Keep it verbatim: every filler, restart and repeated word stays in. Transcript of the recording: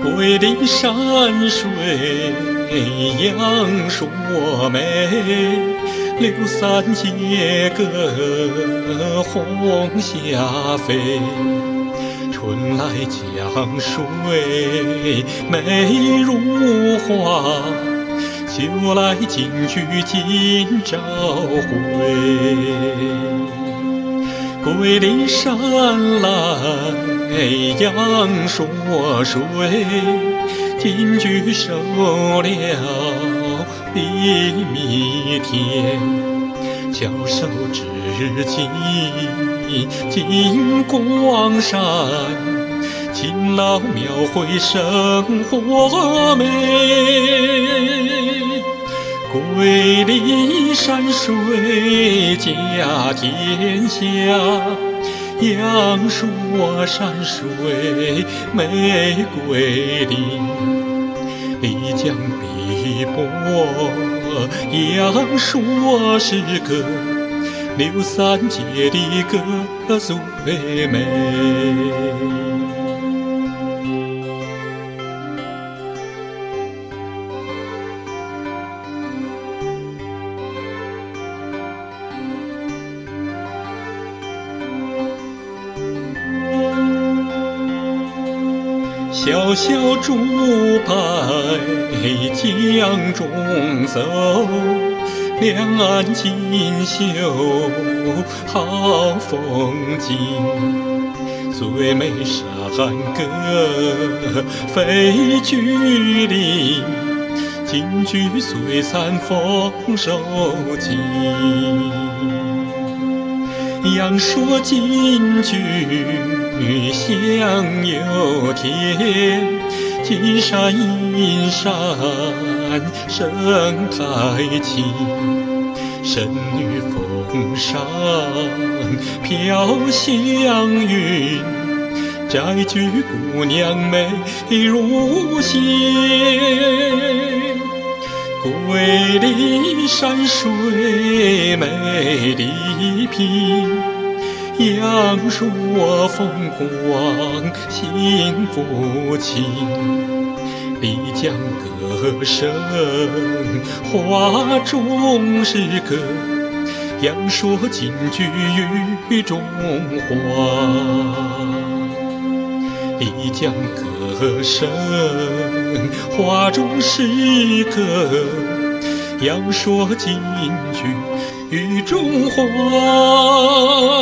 桂林山水阳朔美，柳三结歌红霞飞。春来江水美如画，秋来金菊今朝会。桂林山来阳朔水，金菊收了比蜜甜。翘首至今金光闪，勤劳描绘生活美。桂林山水甲天下，阳朔山水美桂林。丽江碧波阳朔是歌，柳三结的歌最美。小小竹排江中走，两岸锦绣好风景。最美山歌飞巨岭，金菊虽残丰收尽。阳朔金菊香又甜，金山银山生态情。神女峰上飘香云，摘菊姑娘美如仙。桂林山水美丽品，阳朔风光幸福情。丽江歌声画中是歌，阳朔金菊与中华。丽江歌声画中是歌，阳朔金菊与中华。